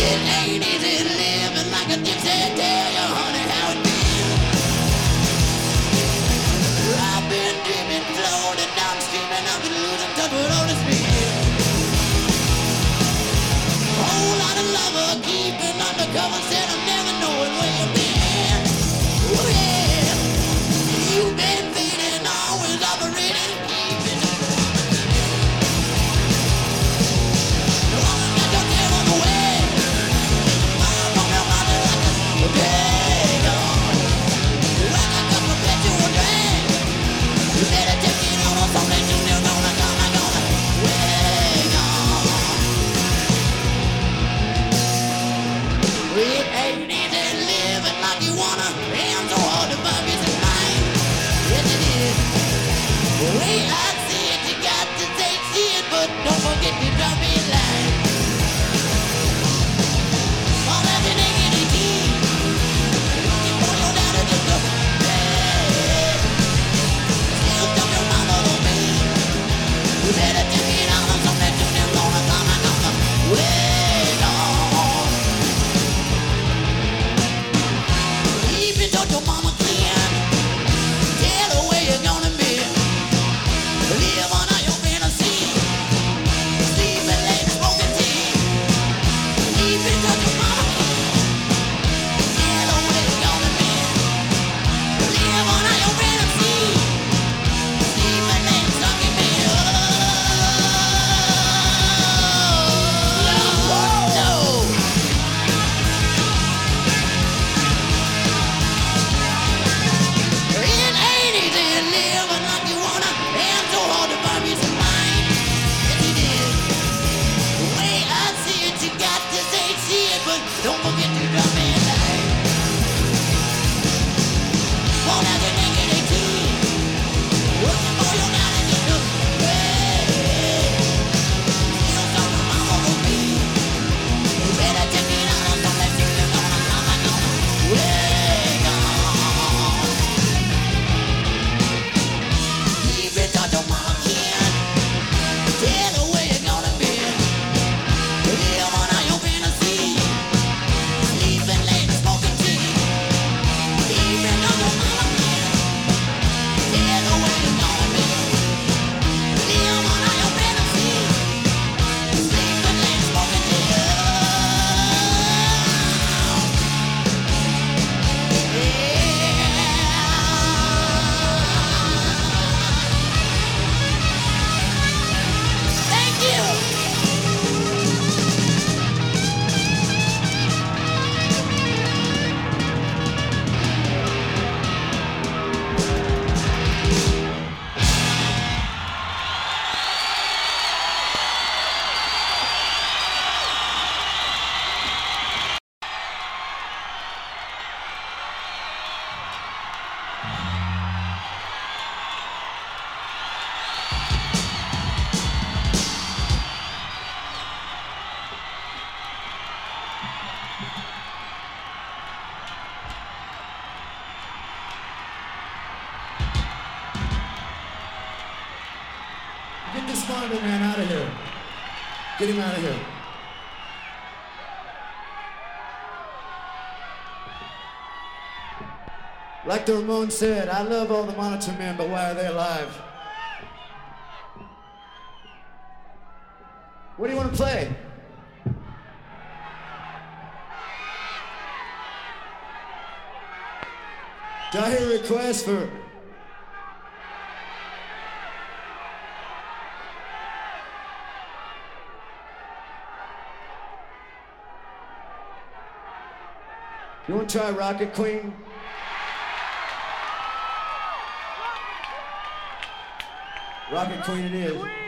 ain't easy living like a gypsy. Tell you, honey, how it been. I've been dreaming, floating down, streaming. I've been losing touch with all this speed. Whole lot of lover keeping undercover. Said I'm never knowing where you've been. Oh yeah, you've been fading, always operating. Keeping the no one got your tail on the way. I'm from your mother like a big on. Like a cup of perpetual drain. You better take it on or something you never gonna way gone. It ain't easy living like you wanna. Hands so hard to find peace of mind. Yes it is. The way I see it, you got to see it, but don't forget to drop me a line. All that you naked and key. You pull your down to the floor. Hey, still dump your mama on me. You better take it out on something you never gonna come way gone. Keep it till your mama can. Tell her where you're gonna be. Live on all your fantasy. Sleeping late, smoking tea. Keep it till your mama can. Tell her where you're gonna be. Live on all your fantasy. Sleeping late, smoking tea. Oh, no. It ain't easy living like you wanna. And so hard to find peace of mind. Yes it is. The way I see it, you got to see it, but don't forget to drop me a line. Won't have to make it 18. Looking for you now in the nook. Hey, still so your mama will be. You better check it out on something you're gonna way gone. Keep it till your mama can. Tell her where you're gonna be. Live on all your fantasy. Sleeping late, smoking tea. Keep it till your mama can. Tell her where you're gonna be. Live on all your fantasy. Sleeping late, smoking tea. Thank you. Get this monitor man out of here. Get him out of here. Like the Ramones said, I love all the monitor men, but why are they alive? What do you want to play? Do I hear a request for... You want to try Rocket Queen? Rocket Queen it is.